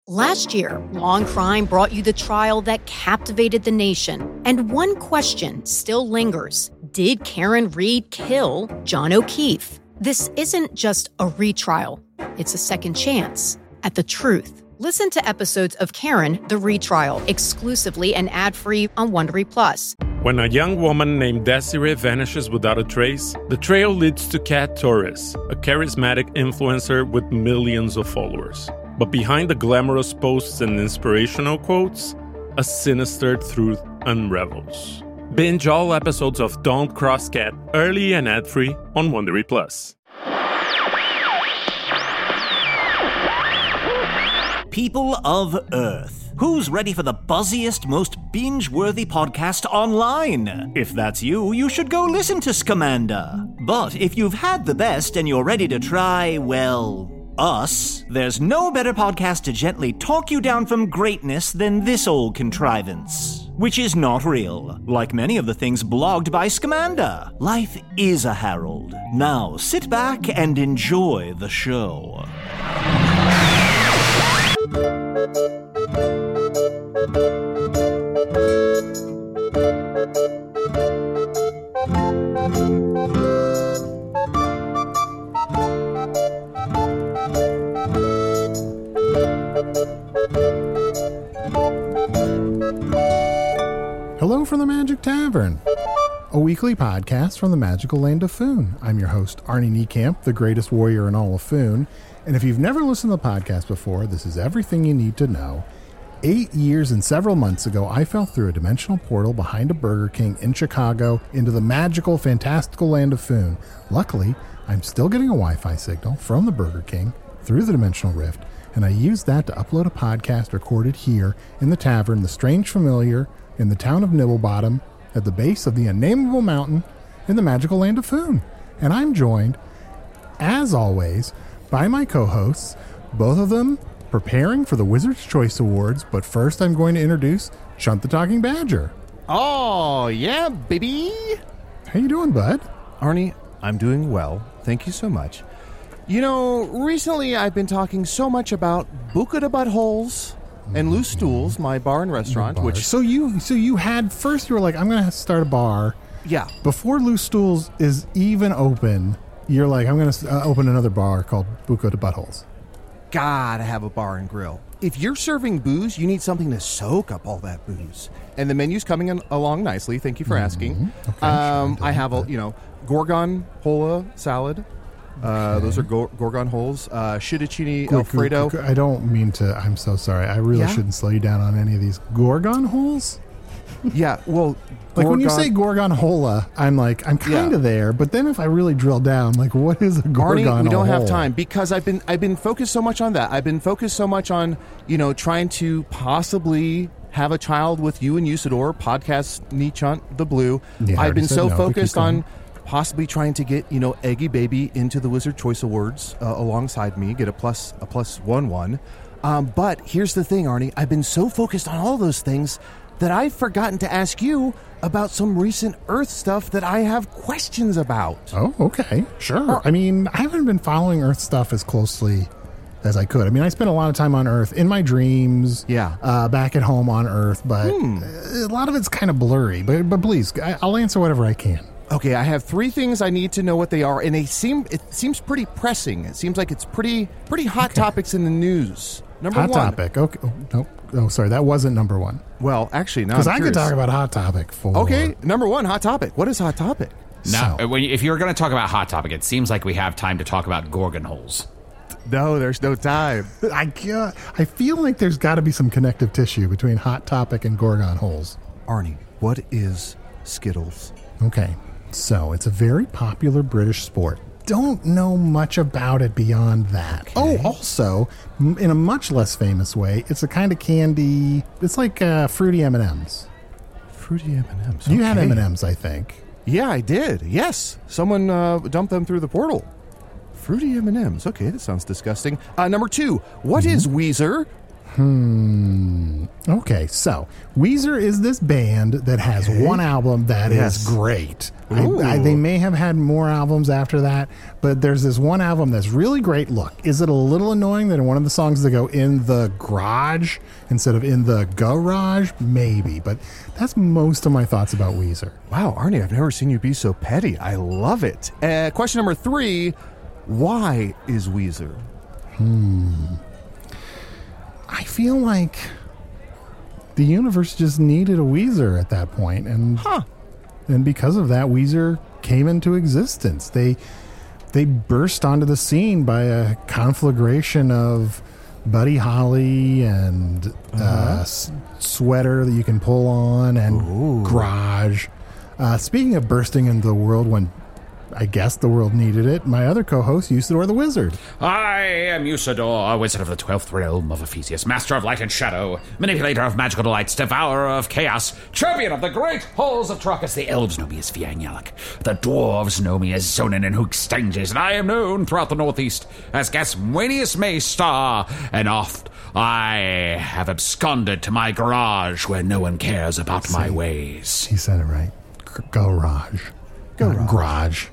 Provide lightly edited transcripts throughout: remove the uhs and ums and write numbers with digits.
Last year, Law & Crime brought you the trial that captivated the nation. And one question still lingers. Did Karen Read kill John O'Keefe? This isn't just a retrial. It's a second chance at the truth. Listen to episodes of Karen, the Retrial, exclusively and ad-free on Wondery Plus. When a young woman named Desiree vanishes without a trace, the trail leads to Kat Torres, a charismatic influencer with millions of followers. But behind the glamorous posts and inspirational quotes, a sinister truth unravels. Binge all episodes of Don't Cross Kat early and ad-free on Wondery Plus. People of Earth, who's ready for the buzziest, most binge-worthy podcast online? If that's you, you should go listen to Scamander. But if you've had the best and you're ready to try, well, us, there's no better podcast to gently talk you down from greatness than this old contrivance. Which is not real, like many of the things blogged by Scamander. Life is a Harold. Now sit back and enjoy the show. Hello from the Magic Tavern, a weekly podcast from the magical land of Foon. I'm your host, Arnie Niekamp, the greatest warrior in all of Foon. And if you've never listened to the podcast before, this is everything you need to know. 8 years and several months ago, I fell through a dimensional portal behind a Burger King in Chicago into the magical, fantastical land of Foon. Luckily, I'm still getting a Wi-Fi signal from the Burger King through the dimensional rift, and I used that to upload a podcast recorded here in the tavern, The Strange Familiar, in the town of Nibblebottom, at the base of the unnameable mountain in the magical land of Foon. And I'm joined, as always, by my co-hosts, both of them preparing for the Wizard's Choice Awards. But first, I'm going to introduce Chunt the Talking Badger. Oh, yeah, baby. How you doing, bud? Arnie, I'm doing well. Thank you so much. You know, recently I've been talking so much about Buca de Buttholes and Loose Stools, my bar and restaurant, which... So you had, first you were like, I'm going to start a bar. Yeah. Before Loose Stools is even open, you're like, I'm going to open another bar called Buca de Buttholes. Gotta have a bar and grill. If you're serving booze, you need something to soak up all that booze. And the menu's coming along nicely. Thank you for asking. Okay, sure, I have gorgonzola salad. Okay. Those are gorgon holes. Fettuccine Alfredo. I don't mean to. I'm so sorry. I really shouldn't slow you down on any of these. Gorgon holes? Yeah, well... Like when you say gorgonzola, I'm like, I'm kind of there. But then if I really drill down, like, what is a gorgon hole? Arnie, we don't have time because I've been focused so much on that. I've been focused so much on, trying to possibly have a child with you and Usador, podcast Niechunt the Blue. Yeah, I've been so focused on possibly trying to get, Eggy Baby into the Wizard Choice Awards alongside me, get a plus 1-1. But here's the thing, Arnie. I've been so focused on all those things that I've forgotten to ask you about some recent Earth stuff that I have questions about. Oh, okay. Sure. I mean, I haven't been following Earth stuff as closely as I could. I mean, I spent a lot of time on Earth in my dreams. Yeah. Back at home on Earth, but a lot of it's kind of blurry. But please, I'll answer whatever I can. Okay, I have 3 things I need to know what they are, and it seems pretty pressing. It seems like it's pretty hot topics in the news. Number hot 1. Hot topic. Okay. Oh, nope. Oh, sorry. That wasn't number 1. Well, actually, no. Because I could talk about Hot Topic for... Okay, number 1, Hot Topic. What is Hot Topic? Now, if you're going to talk about Hot Topic, it seems like we have time to talk about Gorgon holes. No, there's no time. I feel like there's got to be some connective tissue between Hot Topic and Gorgon holes. Arnie, what is Skittles? Okay, so it's a very popular British sport. Don't know much about it beyond that. Okay. Oh, also, in a much less famous way, it's a kind of candy. It's like fruity M&Ms. Fruity M&Ms. You had M&Ms, I think. Yeah, I did. Yes, someone dumped them through the portal. Fruity M&Ms. Okay, that sounds disgusting. Number 2, what is Weezer? Okay, so Weezer is this band that has one album that is great. They may have had more albums after that, but there's this one album that's really great. Look, is it a little annoying that in one of the songs they go in the garage instead of in the garage? Maybe, but that's most of my thoughts about Weezer. Wow, Arnie, I've never seen you be so petty. I love it. Question number 3, why is Weezer? I feel like the universe just needed a Weezer at that point, and because of that, Weezer came into existence. They burst onto the scene by a conflagration of Buddy Holly and sweater that you can pull on and garage. Speaking of bursting into the world when I guess the world needed it, my other co-host, Usador the Wizard. I am Usador, wizard of the 12th realm of Ephesius, master of light and shadow, manipulator of magical delights, devourer of chaos, champion of the great halls of Trachis. The elves know me as Fiang Yalak. The dwarves know me as Zonin and Hookstanges, and I am known throughout the northeast as Gaswanius Maystar, and oft I have absconded to my garage where no one cares about my ways. He said it right. Garage. Garage.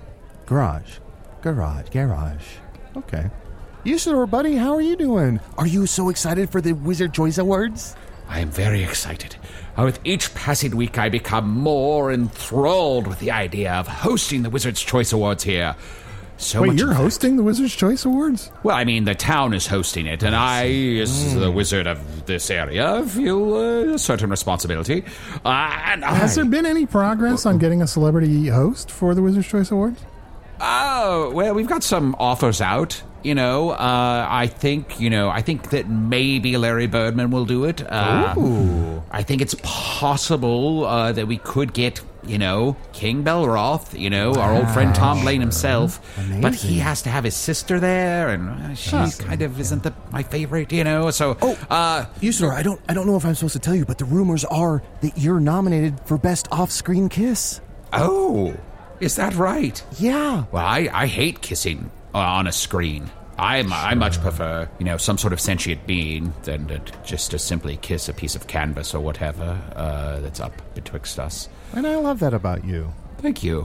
Garage. Okay. Usador, buddy, how are you doing? Are you so excited for the Wizard Choice Awards? I am very excited. With each passing week, I become more enthralled with the idea of hosting the Wizard's Choice Awards here. Wait, you're hosting the Wizard's Choice Awards? Well, I mean, the town is hosting it, and I, as the wizard of this area, feel a certain responsibility. Has there been any progress on getting a celebrity host for the Wizard's Choice Awards? Oh, well, we've got some offers out. I think that maybe Larry Birdman will do it. I think it's possible that we could get, King Belroth, our old friend Tom Blaine himself. Amazing. But he has to have his sister there, and she kind of isn't my favorite, so... Usador, I don't know if I'm supposed to tell you, but the rumors are that you're nominated for Best Off-Screen Kiss. Oh, is that right? Yeah. Well, I hate kissing on a screen. I much prefer, some sort of sentient being than just to simply kiss a piece of canvas or whatever that's up betwixt us. And I love that about you. Thank you.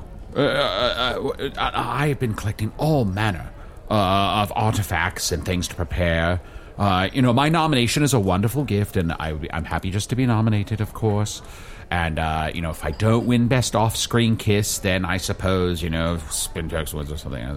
I've been collecting all manner of artifacts and things to prepare. My nomination is a wonderful gift, and I'm happy just to be nominated, of course. And, if I don't win Best Off-Screen Kiss, then I suppose, Spintex wins or something.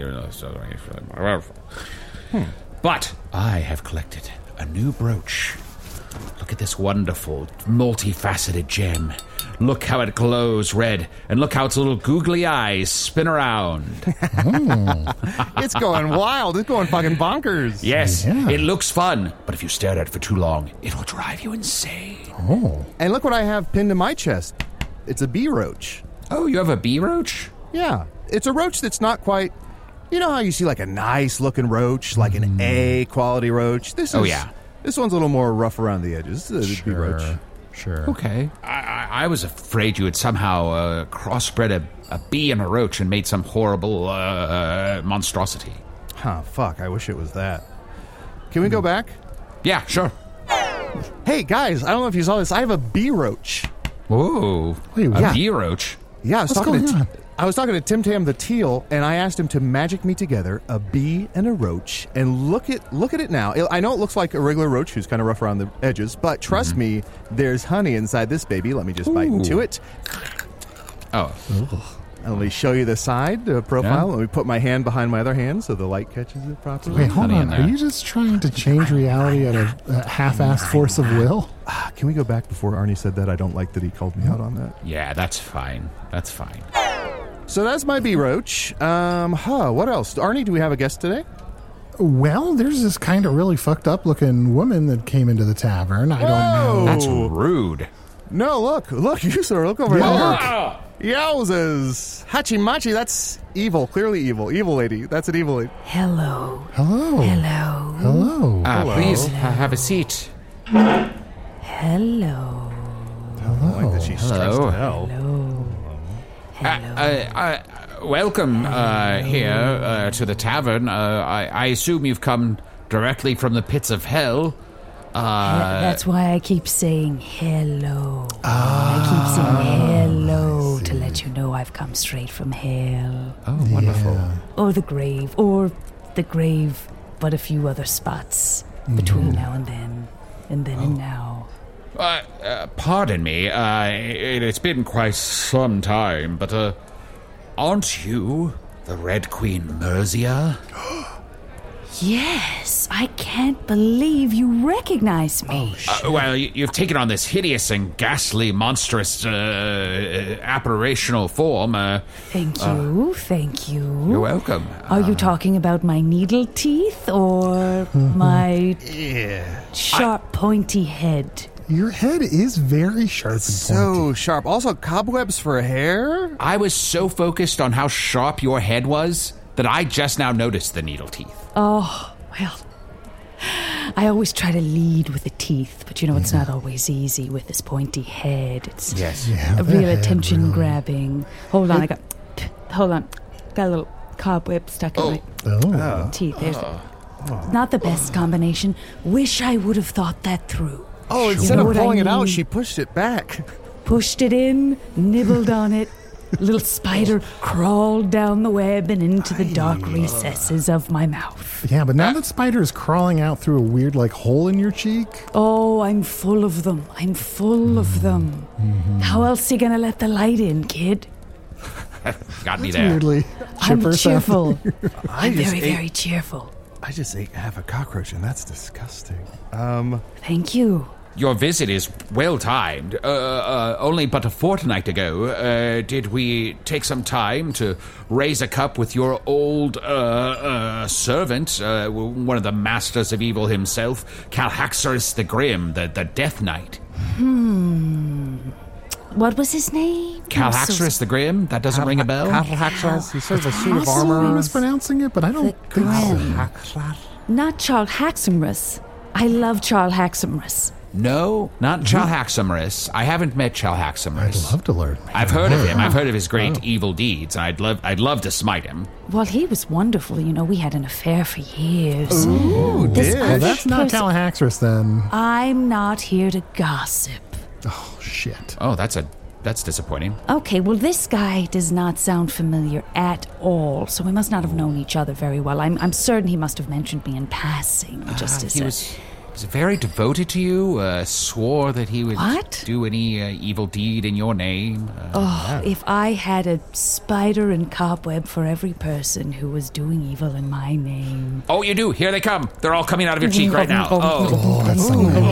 But I have collected a new brooch. Look at this wonderful, multifaceted gem. Look how it glows red, and look how its little googly eyes spin around. It's going wild. It's going fucking bonkers. Yes, It looks fun, but if you stare at it for too long, it'll drive you insane. Oh. And look what I have pinned to my chest. It's a bee roach. Oh, you have a bee roach? Yeah. It's a roach that's not quite... You know how you see like a nice-looking roach, like an A-quality roach? This one's a little more rough around the edges. This is a bee roach. Sure. Okay. I was afraid you had somehow crossbred a bee and a roach and made some horrible monstrosity. Fuck. I wish it was that. Can we go back? Yeah, sure. Hey, guys, I don't know if you saw this. I have a bee roach. Whoa. Wait, a bee roach? Yeah, I was talking to Tim Tam the teal, and I asked him to magic me together a bee and a roach. And look at it now. I know it looks like a regular roach who's kind of rough around the edges, but trust me, there's honey inside this baby. Let me just bite into it. Oh. Let me show you the side profile. Let me put my hand behind my other hand so the light catches it properly. Wait, hold on. Are you just trying to change reality at a half-assed force of will? Can we go back before Arnie said that? I don't like that he called me out on that. Yeah, that's fine. So that's my bee roach. What else? Arnie, do we have a guest today? Well, there's this kind of really fucked up looking woman that came into the tavern. I don't know. That's rude. No, look, you sir, look over there. Yowzers. Hachimachi, that's evil. Clearly evil. Evil lady. That's an evil lady. Hello. Please have a seat. Hello. I like that she's stressed to hell. Welcome here to the tavern. I assume you've come directly from the pits of hell. That's why I keep saying hello. I keep saying hello to let you know I've come straight from hell. Oh, wonderful. Or the grave, but a few other spots between now and then, and then and now. Pardon me, it's been quite some time, but, aren't you the Red Queen Mercia? Yes, I can't believe you recognize me. Well, you've taken on this hideous and ghastly, monstrous, apparitional form. Thank you. You're welcome. Are you talking about my needle teeth or my sharp, pointy head? Your head is very sharp and pointy. So sharp. Also, cobwebs for hair? I was so focused on how sharp your head was that I just now noticed the needle teeth. Oh, well, I always try to lead with the teeth, but it's not always easy with this pointy head. It's a real attention grabbing. Hold on, got a little cobweb stuck in my teeth. There's not the best combination. Wish I would have thought that through. Oh, instead of pulling it out, she pushed it back. Pushed it in, nibbled on it. Little spider crawled down the web and into the dark recesses of my mouth. Yeah, but now that spider is crawling out through a weird, hole in your cheek. Oh, I'm full of them. I'm full of them. How else are you going to let the light in, kid? Got me there. Weirdly I'm cheerful. I'm just very, very cheerful. I just ate half a cockroach, and that's disgusting. Thank you. Your visit is well-timed. Only but a fortnight ago, did we take some time to raise a cup with your old servant, one of the masters of evil himself, Calhaxorus the Grim, the Death Knight? What was his name? Calhaxorus the Grim? That doesn't ring a bell? Calhaxorus. He's sort of a suit of I'm armor. mispronouncing it, but I don't think so. Not Charles Haxamrus. I love Charles Haxamrus. No, not Chalhaxamrus. I haven't met Chalhaxamrus. I'd love to learn. I've heard of him. I've heard of his great evil deeds, and I'd love to smite him. Well, he was wonderful. We had an affair for years. Ooh, Well, that's not Calhaxorus then. I'm not here to gossip. Oh, shit. Oh, that's disappointing. Okay, well, this guy does not sound familiar at all, so we must not have known each other very well. I'm certain he must have mentioned me in passing, just as he was very devoted to you, swore that he would do any evil deed in your name. If I had a spider and cobweb for every person who was doing evil in my name. Oh, you do. Here they come. They're all coming out of your cheek right now. That's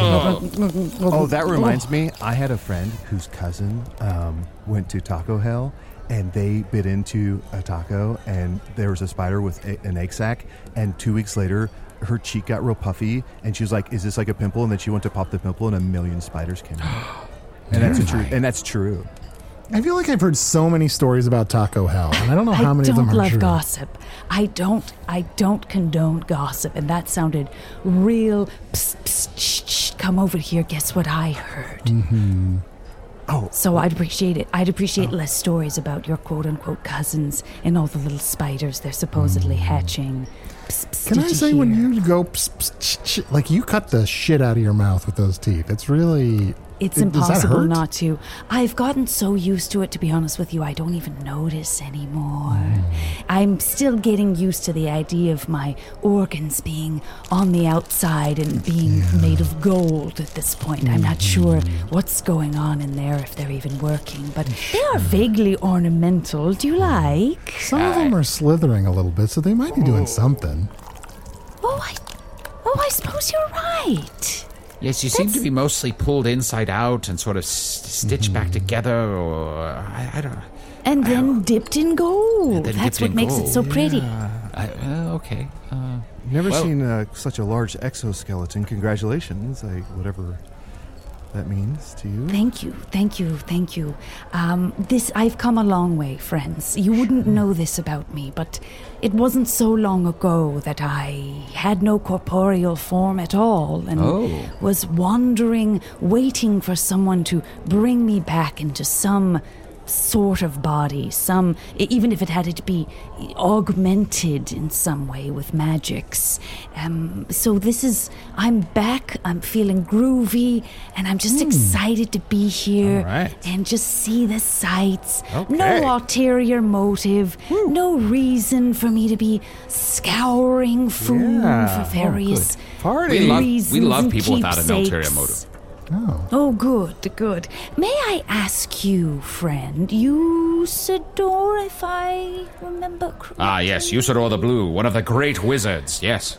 Oh, that reminds me. I had a friend whose cousin went to Taco Hell, and they bit into a taco, and there was a spider with an egg sac, and 2 weeks later, her cheek got real puffy, and she was like, "Is this like a pimple?" And then she went to pop the pimple, and 1,000,000 spiders came out. And that's true. I feel like I've heard so many stories about Taco Hell, and I don't know how many of them are true. I don't love gossip. I don't condone gossip, and that sounded real. Psst, psst, shh, shh, come over here. Guess what I heard? Mm-hmm. Oh, so I'd appreciate it. I'd appreciate less stories about your quote-unquote cousins and all the little spiders they're supposedly hatching. Psst, psst, Can I say, when you go psst, psst, psst, like you cut the shit out of your mouth with those teeth? It's really... It's impossible not to. I've gotten so used to it, to be honest with you, I don't even notice anymore. I'm still getting used to the idea of my organs being on the outside and being made of gold at this point. I'm not sure what's going on in there, if they're even working, but they are vaguely ornamental. Do you like? Some of them are slithering a little bit, so they might be doing something. I suppose you're right. Yes, you seem to be mostly pulled inside out and sort of stitched back together, or I don't know. And then dipped in gold. That's what makes it so pretty. Okay. Never seen such a large exoskeleton. Congratulations, whatever that means to you. Thank you. I've come a long way, friends. You wouldn't know this about me, but it wasn't so long ago that I had no corporeal form at all and was wandering, waiting for someone to bring me back into some sort of body, even if it had to be augmented in some way with magics. So I'm back, I'm feeling groovy, and I'm just excited to be here and just see the sights. Okay. No ulterior motive, no reason for me to be scouring food for various reasons. We love and people without an ulterior keepsakes. motive. Oh, good. May I ask you, friend, Usador, if I remember correctly? Ah, yes, Usador the Blue, one of the great wizards, yes.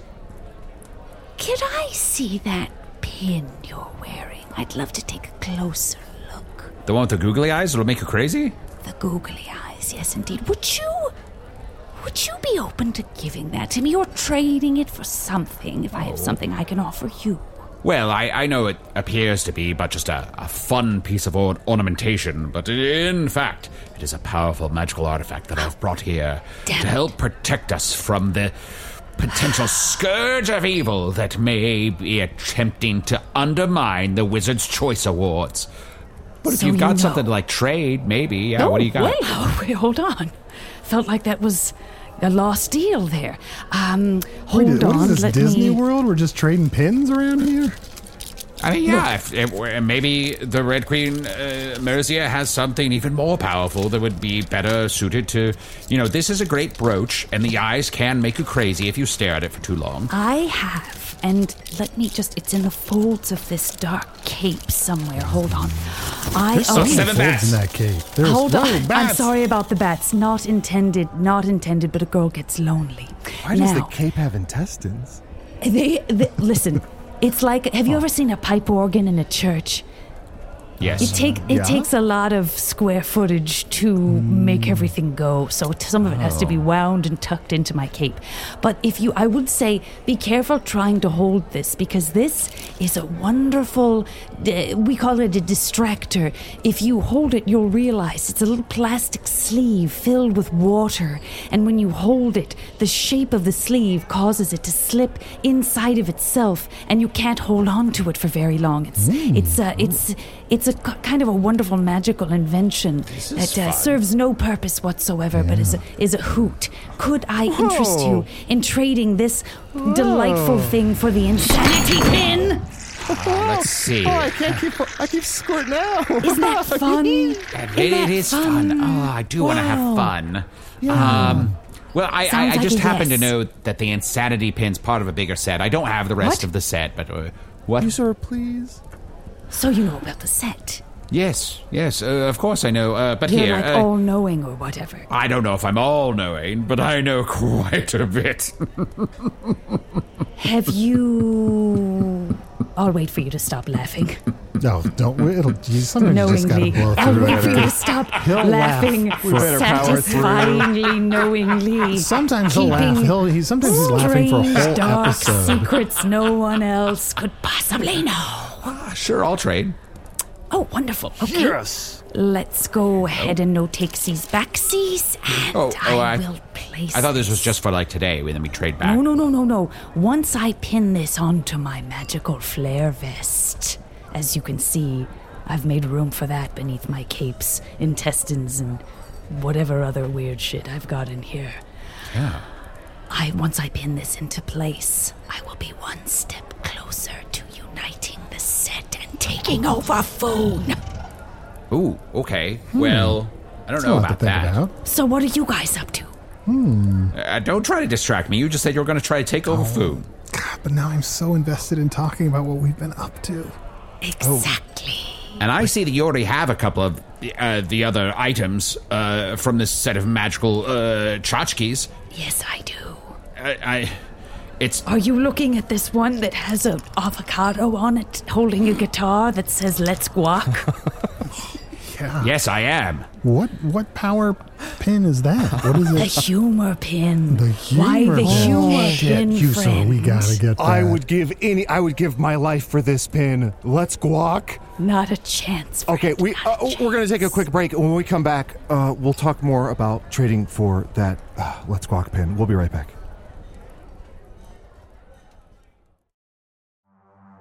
Could I see that pin you're wearing? I'd love to take a closer look. The one with the googly eyes that'll make you crazy? The googly eyes, yes, indeed. Would you be open to giving that to me or trading it for something if I have something I can offer you? Well, I know it appears to be but just a fun piece of ornamentation, but in fact, it is a powerful magical artifact that I've brought here to help protect us from the potential scourge of evil that may be attempting to undermine the Wizard's Choice Awards. But if you've got something to, trade, maybe, yeah, what do you got? Wait, hold on. Felt like that was a lost deal there. Hold on. What is this, Disney World? We're just trading pins around here? I mean, yeah, if maybe the Red Queen, Mercia, has something even more powerful that would be better suited to, this is a great brooch, and the eyes can make you crazy if you stare at it for too long. I have, and let me it's in the folds of this dark cape somewhere. Hold on. So 7 bats. In that cape. Hold on. Bats. I'm sorry about the bats. Not intended, but a girl gets lonely. Why does the cape have intestines? Listen, it's like, have you ever seen a pipe organ in a church? Yes. It takes a lot of square footage to make everything go, so some of it has to be wound and tucked into my cape. But I would say, be careful trying to hold this, because this is a wonderful, we call it a distractor. If you hold it, you'll realize it's a little plastic sleeve filled with water, and when you hold it, the shape of the sleeve causes it to slip inside of itself, and you can't hold on to it for very long. It's a kind of a wonderful magical invention that serves no purpose whatsoever, but is a hoot. Could I interest you in trading this delightful thing for the insanity pin? Let's see. I keep squirting out. Isn't that fun? It is fun. Oh, I do want to have fun. Yeah. Well, I Sounds just like a happen to yes. know that the insanity pin's part of a bigger set. I don't have the rest of the set, but what? You, sir, please. So you know about the set? Yes, of course I know, but You're here... like all-knowing or whatever. I don't know if I'm all-knowing, but I know quite a bit. Have you... I'll wait for you to stop laughing. No, don't. Sometimes you just gotta Knowingly. blow I'll through wait for you it. to stop laughing satisfyingly, knowingly. Sometimes he'll laugh. Sometimes he's laughing for a whole Strange, dark episode. secrets no one else could possibly know. Sure, I'll trade. Oh, wonderful. Okay. Yes. Let's go ahead and no takesies backsies, and I will place I thought this was just for, today, and then we trade back. No. Once I pin this onto my magical flare vest, as you can see, I've made room for that beneath my cape's intestines and whatever other weird shit I've got in here. Yeah. Once I pin this into place, I will be one step closer to uniting the set and taking over Foon. Ooh, okay. Well, I don't know about that. So what are you guys up to? Don't try to distract me. You just said you were going to try to take over food. God, but now I'm so invested in talking about what we've been up to. Exactly. And I see that you already have a couple of the other items from this set of magical tchotchkes. Yes, I do. It's... Are you looking at this one that has an avocado on it, holding a guitar that says "Let's Guac"? Yeah. Yes, I am. What power pin is that? What is The it? humor pin. The humor Why the pin. humor Shit, pin, you so friend? we gotta get that. I would give my life for this pin. Let's guac. Not a chance. Friend, Okay, we're not a going to take a chance. quick break. When we come back, we'll talk more about trading for that Let's Guac pin. We'll be right back.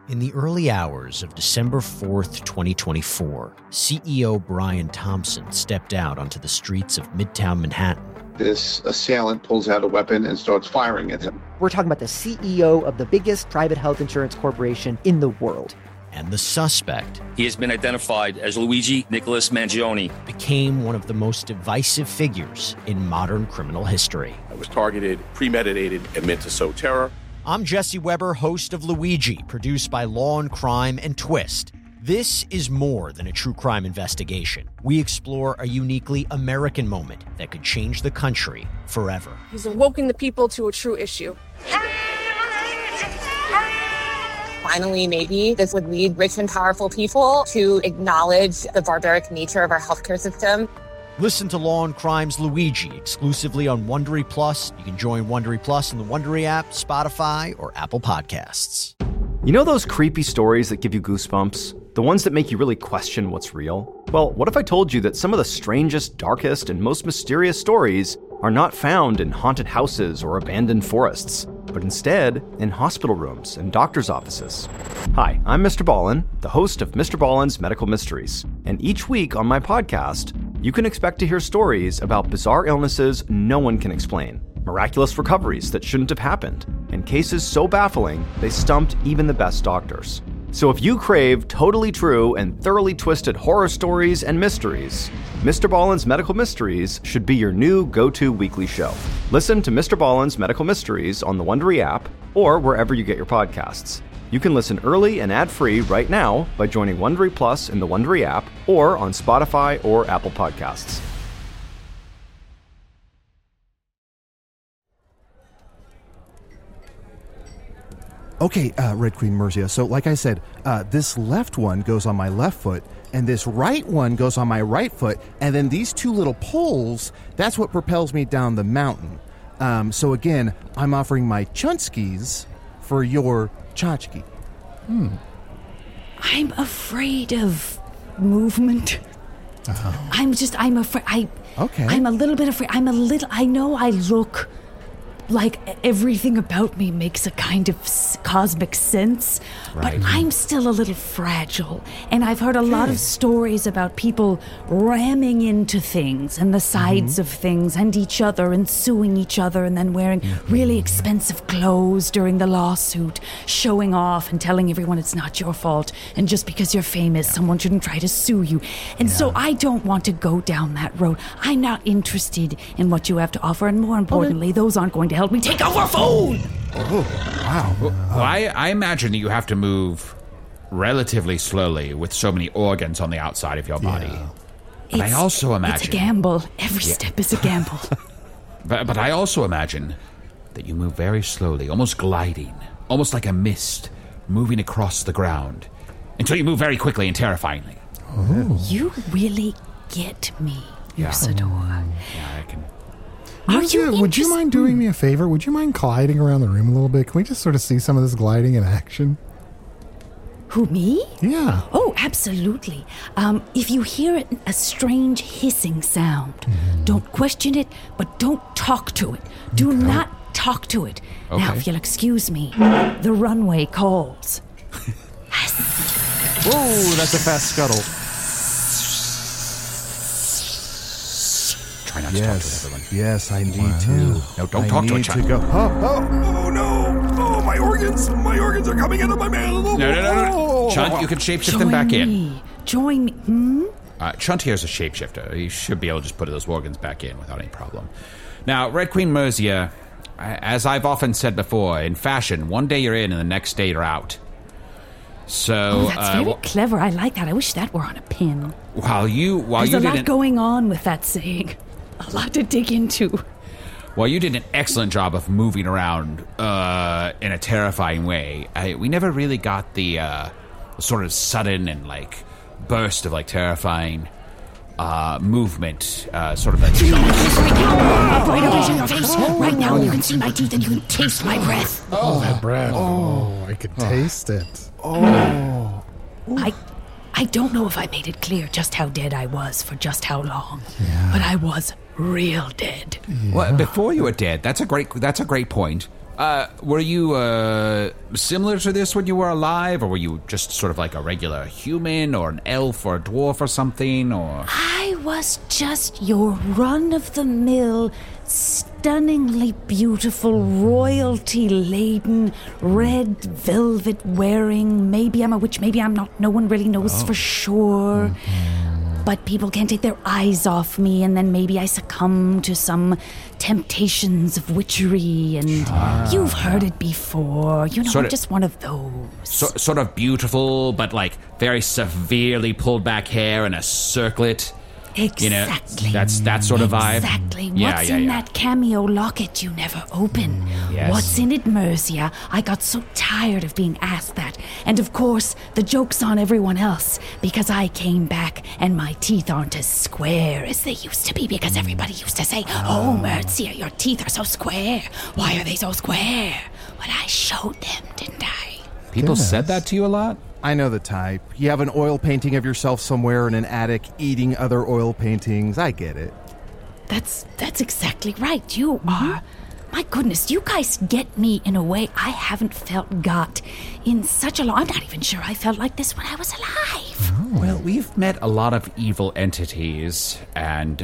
In the early hours of December 4th, 2024, CEO Brian Thompson stepped out onto the streets of Midtown Manhattan. This assailant pulls out a weapon and starts firing at him. We're talking about the CEO of the biggest private health insurance corporation in the world. And the suspect, he has been identified as Luigi Nicholas Mangione, became one of the most divisive figures in modern criminal history. I was targeted, premeditated, and meant to sow terror. I'm Jesse Weber, host of Luigi, produced by Law and Crime and Twist. This is more than a true crime investigation. We explore a uniquely American moment that could change the country forever. He's awoken the people to a true issue. Finally, maybe this would lead rich and powerful people to acknowledge the barbaric nature of our healthcare system. Listen to Law and Crime's Luigi exclusively on Wondery Plus. You can join Wondery Plus in the Wondery app, Spotify, or Apple Podcasts. You know those creepy stories that give you goosebumps? The ones that make you really question what's real? Well, what if I told you that some of the strangest, darkest, and most mysterious stories are not found in haunted houses or abandoned forests, but instead in hospital rooms and doctors' offices? Hi, I'm Mr. Ballin, the host of Mr. Ballin's Medical Mysteries, and each week on my podcast, you can expect to hear stories about bizarre illnesses no one can explain, miraculous recoveries that shouldn't have happened, and cases so baffling they stumped even the best doctors. So if you crave totally true and thoroughly twisted horror stories and mysteries, Mr. Ballin's Medical Mysteries should be your new go-to weekly show. Listen to Mr. Ballin's Medical Mysteries on the Wondery app or wherever you get your podcasts. You can listen early and ad-free right now by joining Wondery Plus in the Wondery app or on Spotify or Apple Podcasts. Okay, Red Queen Merzia. So like I said, this left one goes on my left foot, and this right one goes on my right foot, and then these two little poles, that's what propels me down the mountain. So again, I'm offering my chunskis for your tchotchke. I'm afraid of movement. I'm afraid. Okay. I'm a little bit afraid. I know I look like everything about me makes a kind of cosmic sense, right. But I'm still a little fragile. And I've heard a lot of stories about people ramming into things and the sides of things and each other and suing each other and then wearing really expensive clothes during the lawsuit, showing off and telling everyone it's not your fault. And just because you're famous, someone shouldn't try to sue you. And so I don't want to go down that road. I'm not interested in what you have to offer. And more importantly, those aren't going to help me take over food. Oh, wow. Well, I imagine that you have to move relatively slowly with so many organs on the outside of your body. But I also imagine... It's a gamble. Every step is a gamble. But I also imagine that you move very slowly, almost gliding, almost like a mist, moving across the ground, until you move very quickly and terrifyingly. Oh. You really get me, Usador. Yeah, I can... Would you mind doing me a favor? Would you mind gliding around the room a little bit? Can we just sort of see some of this gliding in action? Who, me? Yeah. Oh, absolutely. If you hear a strange hissing sound, don't question it, but don't talk to it. Do not talk to it. Okay. Now, if you'll excuse me, the runway calls. Whoa, that's a fast scuttle. Try not to talk to it, everyone. Yes, I need to. No, don't talk to it, Chuck. Oh, no. Oh, my organs are coming out of my mouth. No. Chunt, you can shapeshift them back in. Join me. Chunt here is a shapeshifter. He should be able to just put those organs back in without any problem. Now, Red Queen Merzia, as I've often said before, in fashion, one day you're in and the next day you're out. So that's very clever. I like that. I wish that were on a pin. There's a lot going on with that saying. A lot to dig into. Well, you did an excellent job of moving around in a terrifying way. We never really got the sort of sudden and burst of terrifying movement, sort of like... Right in your face. Right now you can see my teeth and you can taste my breath. Oh, that breath. Oh, I could taste it. Oh. I don't know if I made it clear just how dead I was for just how long, but I was real dead. Yeah. Well, before you were dead, that's a great point. Were you similar to this when you were alive, or were you just sort of like a regular human or an elf or a dwarf or something, or... I was just your run-of-the-mill, stunningly beautiful, royalty-laden, red velvet-wearing, maybe I'm a witch, maybe I'm not, no one really knows for sure. But people can't take their eyes off me, and then maybe I succumb to some temptations of witchery, and you've heard it before. You know, I'm just one of those. Sort of beautiful, but like very severely pulled back hair and a circlet. Exactly. You know, that's that sort of vibe. Exactly. Yeah, What's in that cameo locket you never open? Yes. What's in it, Mercia? I got so tired of being asked that. And of course, the joke's on everyone else, because I came back and my teeth aren't as square as they used to be, because everybody used to say, "Oh, Mercia, your teeth are so square. Why are they so square?" Well, I showed them, didn't I? People said that to you a lot? I know the type. You have an oil painting of yourself somewhere in an attic eating other oil paintings. I get it. That's exactly right. You are. My goodness, you guys get me in a way I haven't felt got in such a long... I'm not even sure I felt like this when I was alive. Well, we've met a lot of evil entities, and,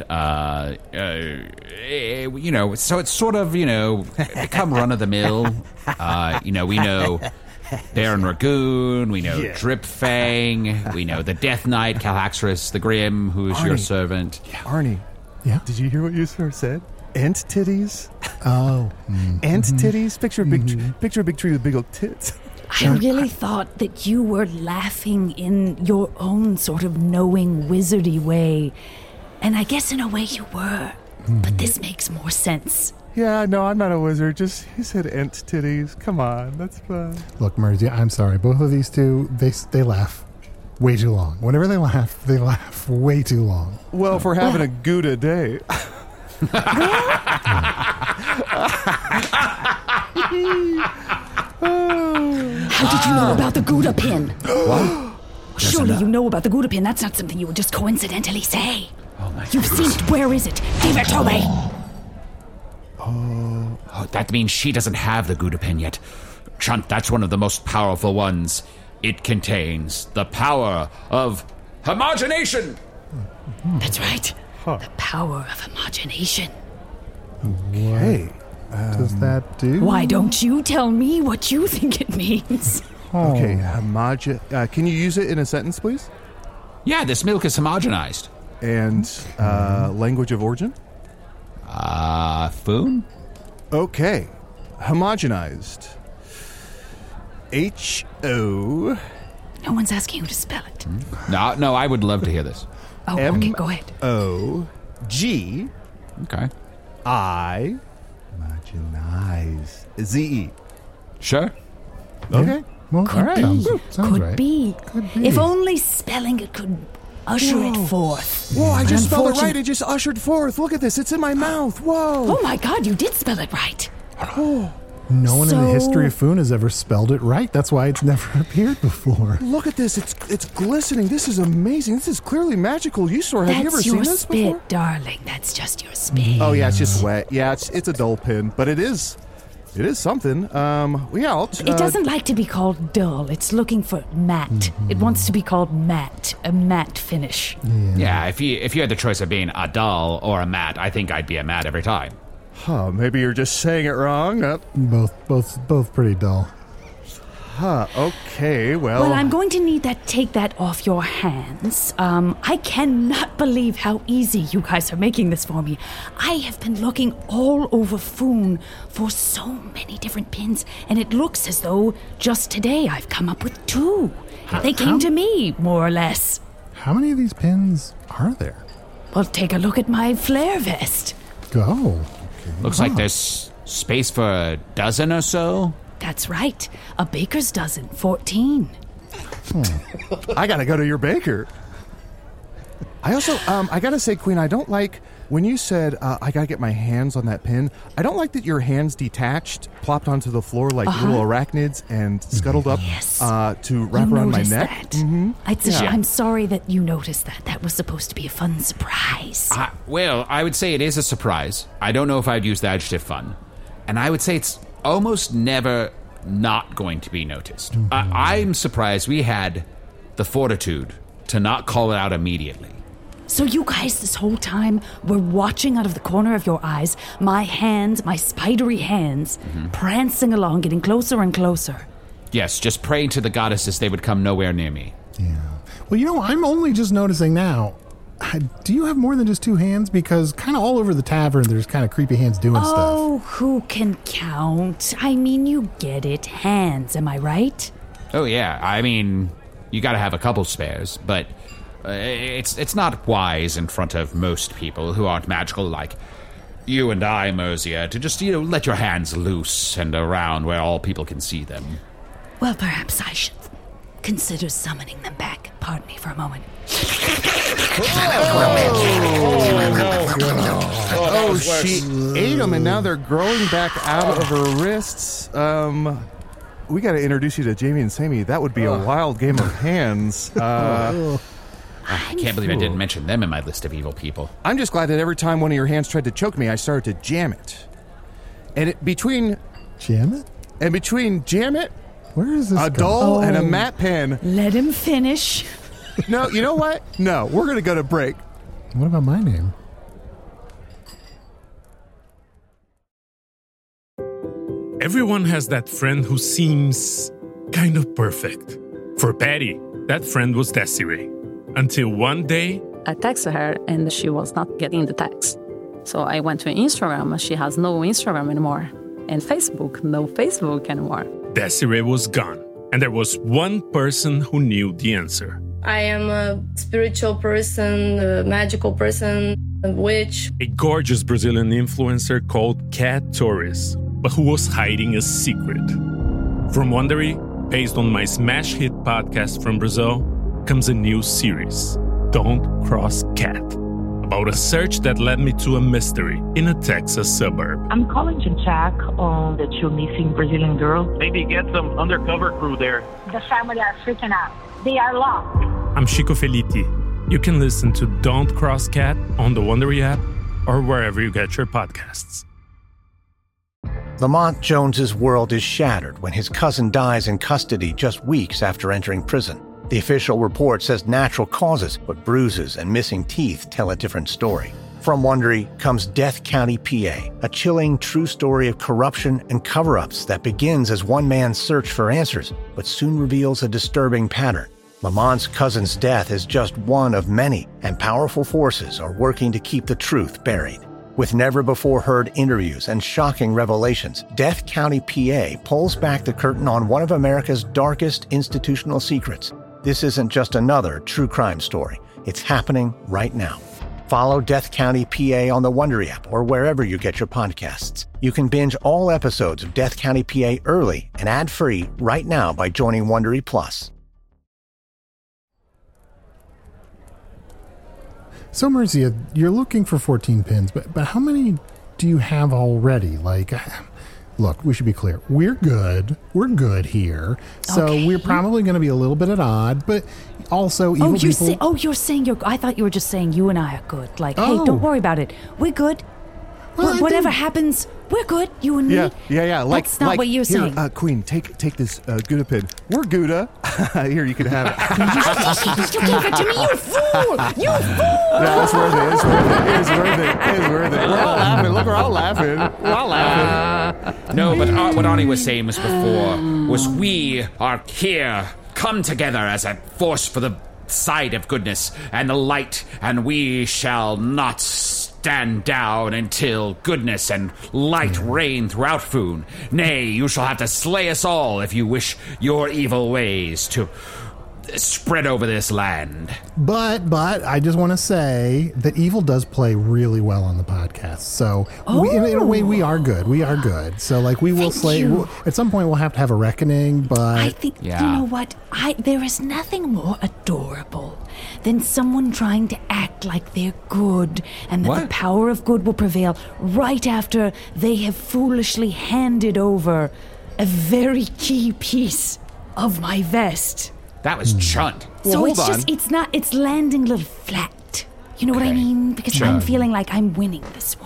you know, so it's sort of, you know, become run-of-the-mill. You know, we know... Baron Ragoon, we know Drip Fang, we know the Death Knight, Calhaxris the Grim, who's Arnie. Your servant. Arnie. Yeah? Did you hear what you said? Ant titties? Oh. Ant titties? Picture a big tree with big old tits. I really thought that you were laughing in your own sort of knowing, wizardy way. And I guess in a way you were. But this makes more sense. Yeah, no, I'm not a wizard. Just, he said ant titties. Come on, that's fun. Look, Merzia, I'm sorry. Both of these two, they laugh way too long. Whenever they laugh way too long. Well, if we're having a Gouda day. How did you know about the Gouda pin? What? Surely you know about the Gouda pin. That's not something you would just coincidentally say. Oh my You've seen it. Where is it? Give it to me. Oh, that means she doesn't have the Gouda pin yet. Chunt, that's one of the most powerful ones. It contains the power of homogenation. That's right. The power of homogenation. Okay. Does that do? Why don't you tell me what you think it means? Okay, can you use it in a sentence, please? Yeah, this milk is homogenized. And language of origin? Foon? Okay. Homogenized. H-O... No one's asking you to spell it. No, I would love to hear this. Oh, okay, go ahead. M-O-G... Okay. I... Homogenize. Z-E. Sure. Okay. Well, Could be. sounds right. Could be. Could be. If only spelling it could usher it forth. Whoa, I But just spelled it unfortunately- right. It just ushered forth. Look at this. It's in my mouth. Whoa. Oh my God, you did spell it right. No one in the So- history of Foon has ever spelled it right. That's why it's never appeared before. Look at this. It's glistening. This is amazing. This is clearly magical. Usador, have you ever That's seen your this spit, before? darling. That's just your spit. Oh, yeah, it's just wet. Yeah, it's a dull pin, but it is something. Yeah, It doesn't like to be called dull. It's looking for matte. It wants to be called matte, a matte finish. Yeah, if you had the choice of being a dull or a matte, I think I'd be a matte every time. Huh, maybe you're just saying it wrong. Both pretty dull. Huh, okay, well... Well, I'm going to take that off your hands. I cannot believe how easy you guys are making this for me. I have been looking all over Foon for so many different pins, and it looks as though just today I've come up with 2. They came to me, more or less. How many of these pins are there? Well, take a look at my flare vest. Go. Looks like there's space for a dozen or so. That's right. A baker's dozen, 14. I gotta go to your baker. I also, I gotta say, Queen, I don't like, when you said, I gotta get my hands on that pin, I don't like that your hands detached, plopped onto the floor like little arachnids and scuttled up to wrap You around my noticed neck. that. Mm-hmm. I'm sorry that you noticed that. That was supposed to be a fun surprise. Well, I would say it is a surprise. I don't know if I'd use the adjective fun. And I would say it's almost never not going to be noticed. I'm surprised we had the fortitude to not call it out immediately. So you guys this whole time were watching out of the corner of your eyes, my hands, my spidery hands, prancing along, getting closer and closer. Yes, just praying to the goddesses they would come nowhere near me. Yeah. Well, I'm only just noticing now. Do you have more than just two hands? Because kind of all over the tavern, there's kind of creepy hands doing stuff. Oh, who can count? I mean, you get it. Hands, am I right? Oh, yeah. I mean, you gotta have a couple spares, but it's not wise in front of most people who aren't magical like you and I, Mercia, to just, let your hands loose and around where all people can see them. Well, perhaps I should consider summoning them back. Pardon me for a moment. Oh, she ate them, and now they're growing back out of her wrists. We got to introduce you to Jamie and Sammy. That would be a wild game of hands. I can't believe I didn't mention them in my list of evil people. I'm just glad that every time one of your hands tried to choke me, I started to jam it. And between... Jam it? And between jam it... Where is this a doll and a matte pen. Let him finish. No, you know what? No, we're going to go to break. What about my name? Everyone has that friend who seems kind of perfect. For Patty, that friend was Desiree. Until one day... I texted her and she was not getting the text. So I went to Instagram. She has no Instagram anymore. And Facebook, no Facebook anymore. Desiree was gone, and there was one person who knew the answer. I am a spiritual person, a magical person, a witch. A gorgeous Brazilian influencer called Cat Torres, but who was hiding a secret. From Wondery, based on my smash hit podcast from Brazil, comes a new series, Don't Cross Cat, about a search that led me to a mystery in a Texas suburb. I'm calling to check on the two missing Brazilian girls. Maybe get some undercover crew there. The family are freaking out. They are lost. I'm Chico Felitti. You can listen to Don't Cross Cat on the Wondery app or wherever you get your podcasts. Lamont Jones's world is shattered when his cousin dies in custody just weeks after entering prison. The official report says natural causes, but bruises and missing teeth tell a different story. From Wondery comes Death County, PA, a chilling true story of corruption and cover-ups that begins as one man's search for answers, but soon reveals a disturbing pattern. Lamont's cousin's death is just one of many, and powerful forces are working to keep the truth buried. With never-before-heard interviews and shocking revelations, Death County, PA pulls back the curtain on one of America's darkest institutional secrets. This isn't just another true crime story. It's happening right now. Follow Death County, PA on the Wondery app or wherever you get your podcasts. You can binge all episodes of Death County, PA early and ad-free right now by joining Wondery Plus. So, Mercia, you're looking for 14 pins, but how many do you have already? Look, we should be clear. We're good. We're good here. So we're probably going to be a little bit at odd, but also evil people... you're saying you're... I thought you were just saying you and I are good. Hey, don't worry about it. We're good. Well, whatever happens, we're good. You and me. Yeah. That's not what you're saying. Queen, take this Gouda pin. We're Gouda. Here, you can have it. You gave it to me, you fool! You fool! No, it's worth it. It's worth it. We're all laughing. Look, we're all laughing. We're all laughing. No, but what Arnie was saying was before was we are here, come together as a force for the side of goodness and the light, and we shall not stand down until goodness and light reign throughout Foon. Nay, you shall have to slay us all if you wish your evil ways to spread over this land. But I just want to say that evil does play really well on the podcast. So in a way, we are good. We are good. So we will slay. At some point, we'll have to have a reckoning. But I think you know what? There is nothing more adorable than someone trying to act like they're good and that the power of good will prevail right after they have foolishly handed over a very key piece of my vest. That was chunt. So it's landing a little flat. You know what I mean? Because I'm feeling like I'm winning this one.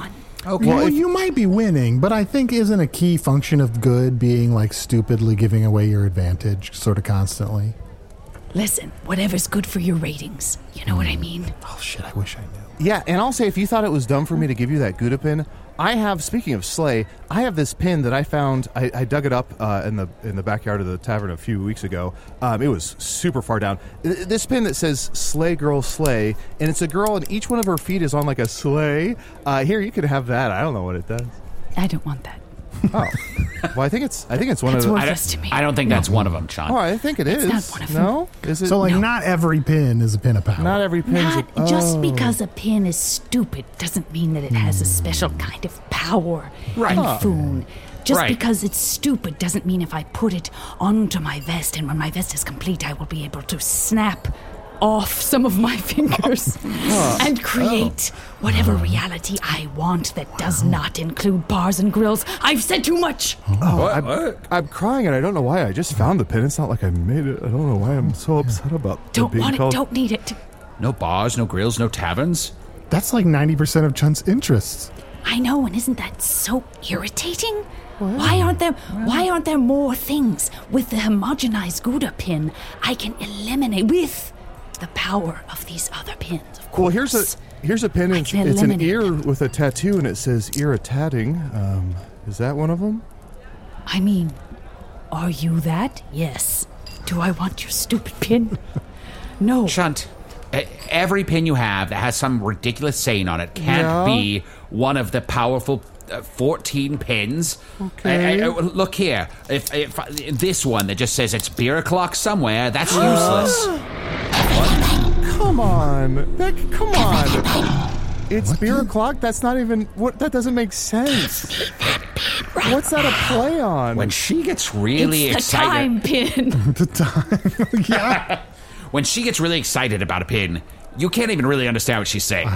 Okay. Well, you might be winning, but I think isn't a key function of good being like stupidly giving away your advantage sort of constantly? Listen, whatever's good for your ratings. You know what I mean? Oh, shit, I wish I knew. Yeah, and I'll say if you thought it was dumb for me to give you that Gouda pin, I have, speaking of Slay, I have this pin that I found, I dug it up in the backyard of the tavern a few weeks ago. It was super far down. This pin that says Slay Girl Slay, and it's a girl and each one of her feet is on like a sleigh. Here, you could have that. I don't know what it does. I don't want that. Oh. Well, I think it's one of the... I don't think that's one of them, Sean. Oh, I think it is. It's not one of them. No? Is it? So, like, No. not every pin is a pin of power. Not every pin is a... Just because a pin is stupid doesn't mean that it has a special kind of power. Right. And Foon. Just Right. because it's stupid doesn't mean if I put it onto my vest and when my vest is complete, I will be able to snap off some of my fingers and create whatever reality I want that does not include bars and grills. I've said too much. I'm crying and I don't know why. I just found the pin. It's not like I made it. I don't know why I'm so upset about it Don't being want it, called... don't need it. No bars, no grills, no taverns? That's like 90% of Chun's interests. I know, and isn't that so irritating? Why aren't there more things? With the homogenized Gouda pin, I can eliminate with the power of these other pins. Of course. Well, here's a pin. It's an ear with a tattoo, and it says "Irritating." Is that one of them? I mean, are you that? Yes. Do I want your stupid pin? No. Chunt, every pin you have that has some ridiculous saying on it can't be one of the powerful 14 pins. Okay. Look here. If this one that just says it's beer o'clock somewhere, that's useless. Come on. Come on. It's beer o'clock? That's not even... That doesn't make sense. What's that a play on? When she gets really it's the time pin. The time. Yeah. When she gets really excited about a pin, you can't even really understand what she's saying.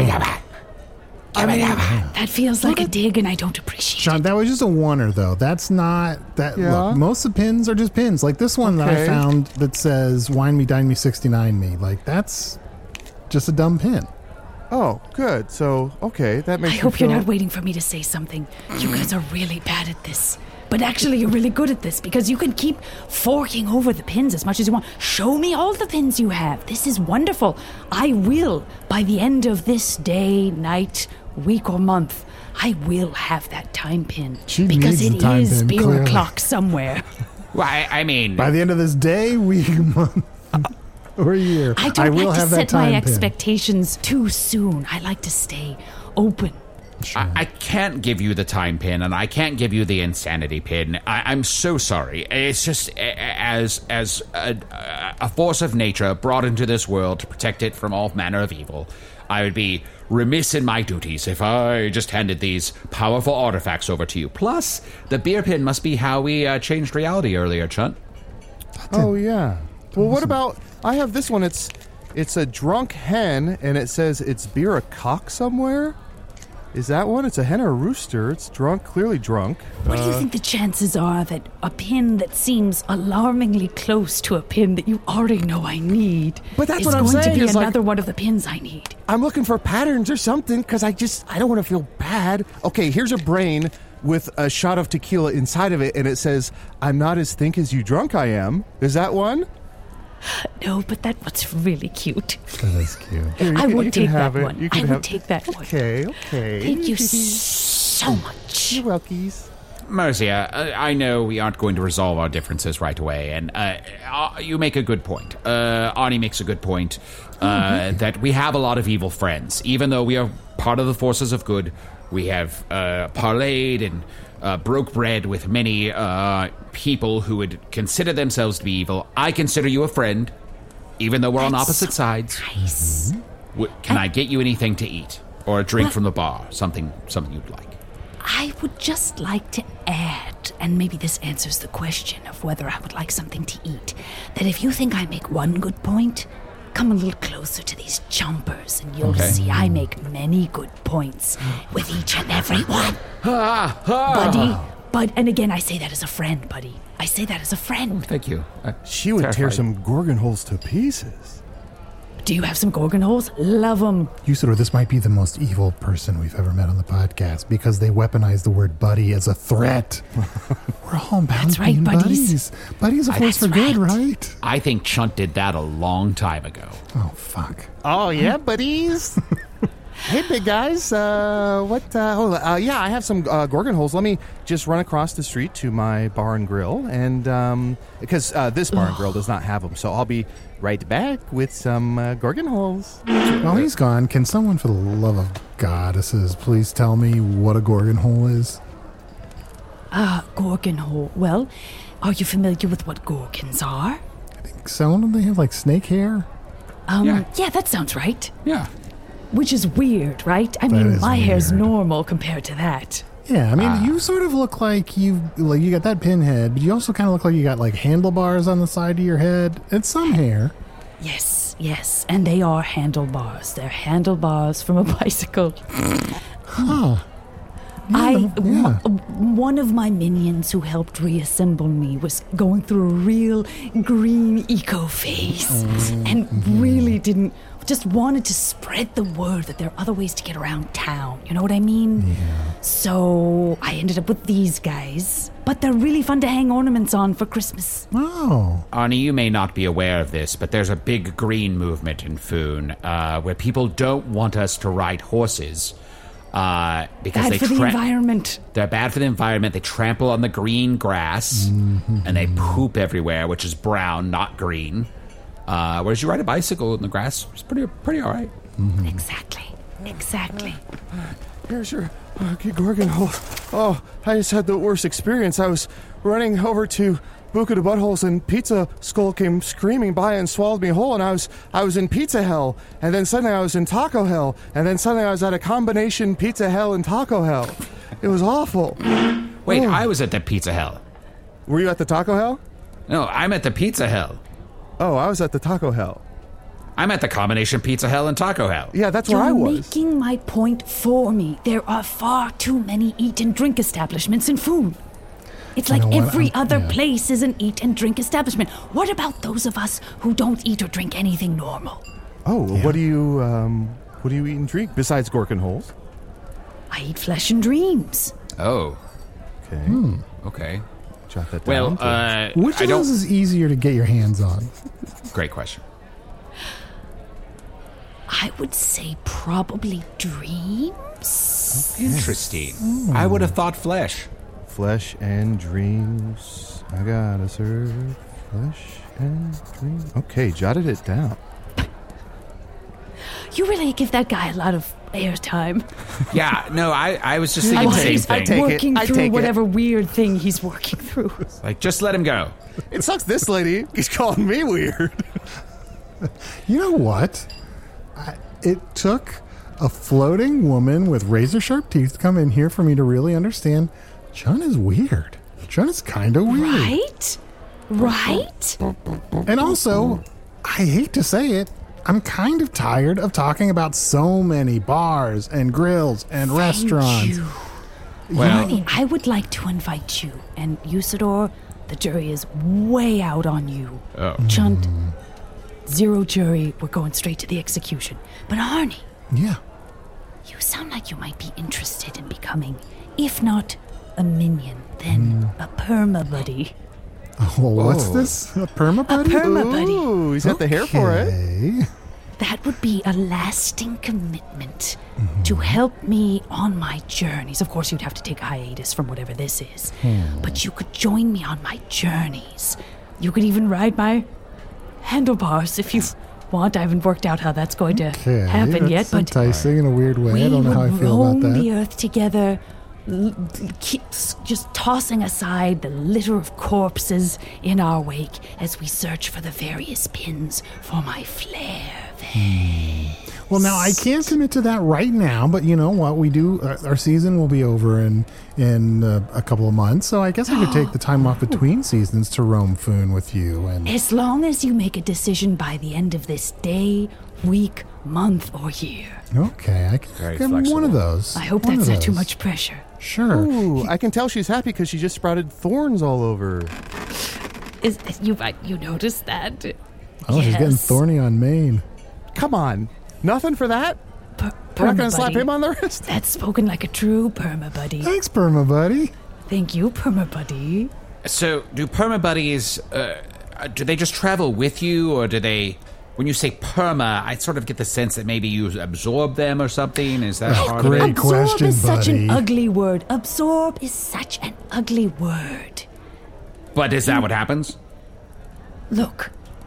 That feels like a dig, and I don't appreciate it. Sean, that was just a oneer, though. That's not that. Yeah. Look, most of the pins are just pins. Like this one that I found that says "Wine me, dine me, 69 me." Like that's just a dumb pin. Oh, good. So, okay, that makes. I hope you're not waiting for me to say something. You guys are really bad at this. But actually, you're really good at this because you can keep forking over the pins as much as you want. Show me all the pins you have. This is wonderful. I will, by the end of this day, night, week, or month, I will have that time pin. She because needs it the time is pin, beer clearly. o'clock somewhere. Well, I mean... By the end of this day, week, month, or year, I don't will like to have that set time my pin. expectations too soon. I like to stay open. I can't give you the time pin, and I can't give you the insanity pin. I'm so sorry. It's just as a force of nature brought into this world to protect it from all manner of evil, I would be remiss in my duties if I just handed these powerful artifacts over to you. Plus, the beer pin must be how we changed reality earlier, Chunt. Oh, yeah. Well, what about... I have this one. It's a drunk hen, and it says it's beer a cock somewhere? Is that one? It's a hen or a rooster. It's drunk, clearly drunk. What do you think the chances are that a pin that seems alarmingly close to a pin that you already know I need But that's is what I'm going saying, to be is like- another one of the pins I need? I'm looking for patterns or something because I don't want to feel bad. Okay, here's a brain with a shot of tequila inside of it, and it says, "I'm not as think as you drunk I am." Is that one? No, but that one's really cute. That is cute. Here, I you would can take that have it. one. You can I have- would take that one. Okay. Thank you so much. You're welkies. Mercia, I know we aren't going to resolve our differences right away, and you make a good point. Arnie makes a good point that we have a lot of evil friends. Even though we are part of the forces of good, we have parlayed and broke bread with many people who would consider themselves to be evil. I consider you a friend, even though we're on opposite sides. Nice. Can I get you anything to eat? Or a drink from the bar? Something you'd like? I would just like to add, and maybe this answers the question of whether I would like something to eat, that if you think I make one good point, come a little closer to these chompers and you'll see I make many good points with each and every one. Buddy, and again, I say that as a friend, buddy. I say that as a friend. Thank you. She would tear some Gorgon holes to pieces. Do you have some gorgon holes? Love them. Usador, this might be the most evil person we've ever met on the podcast because they weaponize the word buddy as a threat. We're all about That's right, being buddies. Buddies a force for good, right? I think Chunt did that a long time ago. Oh, fuck. Oh, yeah, buddies. Hey, big guys. Yeah, I have some gorgon holes. Let me just run across the street to my bar and grill, and because this bar and grill does not have them, so I'll be right back with some gorgon holes. While he's gone, can someone, for the love of goddesses, please tell me what a gorgon hole is? Gorgon hole. Well, are you familiar with what gorgons are? I think so. Don't they have, like, snake hair? Yeah, that sounds right. Yeah. Which is weird, right? I mean, my hair's normal compared to that. Yeah, I mean, you sort of look like you got that pinhead, but you also kind of look like you got, like, handlebars on the side of your head and some hair. Yes, and they are handlebars. They're handlebars from a bicycle. Huh. One of my minions who helped reassemble me was going through a real green eco phase and really just wanted to spread the word that there are other ways to get around town. You know what I mean? Yeah. So I ended up with these guys, but they're really fun to hang ornaments on for Christmas. Oh. Arnie, you may not be aware of this, but there's a big green movement in Foon where people don't want us to ride horses. Because bad for the environment. They're bad for the environment. They trample on the green grass, and they poop everywhere, which is brown, not green. Whereas you ride a bicycle in the grass, it's pretty all right. Mm-hmm. Exactly. Here's your gorgon hole. Oh, I just had the worst experience. I was running over to Buca de Buttholes, and Pizza Skull came screaming by and swallowed me whole, and I was in Pizza Hell, and then suddenly I was in Taco Hell, and then suddenly I was at a combination Pizza Hell and Taco Hell. It was awful. Wait, I was at the Pizza Hell. Were you at the Taco Hell? No, I'm at the Pizza Hell. Oh, I was at the Taco Hell. I'm at the combination Pizza Hell and Taco Hell. Yeah, that's where I was. You're making my point for me. There are far too many eat and drink establishments in Foon. It's like every other place is an eat and drink establishment. What about those of us who don't eat or drink anything normal? Oh, yeah. What do you eat and drink besides gorgon holes? I eat flesh and dreams. Oh. Okay. Okay. Jot that down. Well, which of those is easier to get your hands on? Great question. I would say probably dreams. Okay. Interesting. I would have thought flesh. Flesh and dreams. I gotta serve flesh and dreams. Okay, jotted it down. You really give that guy a lot of airtime. Yeah, no, I was just thinking the same thing. Working through whatever weird thing he's working through. Like, just let him go. It sucks this lady keeps calling me weird. You know what? It took a floating woman with razor-sharp teeth to come in here for me to really understand Chun is weird. Chun is kind of weird. Right? And also, I hate to say it, I'm kind of tired of talking about so many bars and grills and restaurants. Well, Arnie, I would like to invite you. And Usador, the jury is way out on you. Oh. Chunt, zero jury. We're going straight to the execution. But Arnie. Yeah. You sound like you might be interested in becoming, if not a minion, then a perma-buddy. Oh, what's this? A perma-buddy? A perma-buddy. Ooh, he's got the hair for it. That would be a lasting commitment to help me on my journeys. Of course, you'd have to take a hiatus from whatever this is. But you could join me on my journeys. You could even ride my handlebars if you want. I haven't worked out how that's going to happen yet. But enticing in a weird way. I don't know how I feel about that. We would roam the earth together, just tossing aside the litter of corpses in our wake as we search for the various pins for my flare vest. Well, now I can't commit to that right now, but you know what? We do. Our season will be over in a couple of months, so I guess I could take the time off between seasons to roam Foon with you. And as long as you make a decision by the end of this day, week, month, or year. Okay, I can get one of those. I hope that's not too much pressure. Sure. Ooh, I can tell she's happy because she just sprouted thorns all over. You noticed that? Oh, she's getting thorny on Maine. Come on. Nothing for that? We're not going to slap him on the wrist? That's spoken like a true Perma Buddy. Thanks, Perma Buddy. Thank you, Perma Buddy. So, do Perma Buddies, do they just travel with you, or do they... When you say perma, I sort of get the sense that maybe you absorb them or something. Is that part of it? Absorb is such an ugly word. Absorb is such an ugly word. But is that what happens? Look,